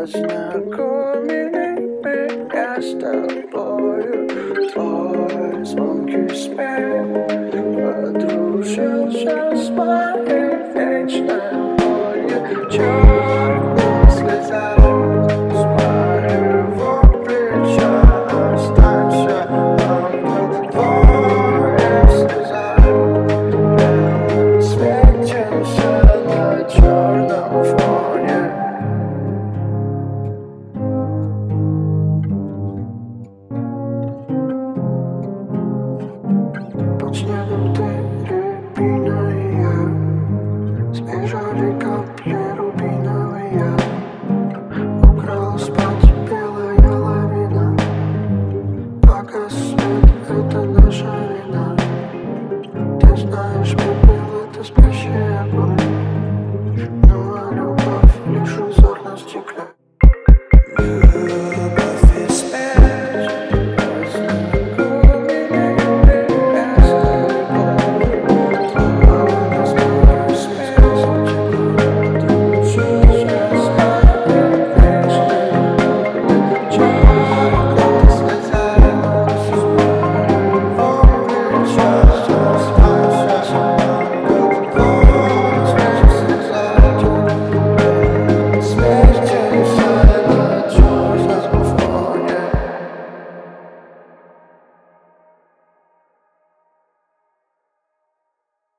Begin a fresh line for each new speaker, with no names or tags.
Познакомили меня с тобою, твой звонкий смех подружился с моей вечной болью. Черная слеза с моего плеча, останься ангел, твоя слеза. Мы светимся на черном фоне. Под снегом ты, рябина и я, сбежали капли рубиновые. Украл спать белая лавина, погас свет, это наша вина. Ты знаешь, пепел — это спящая боль.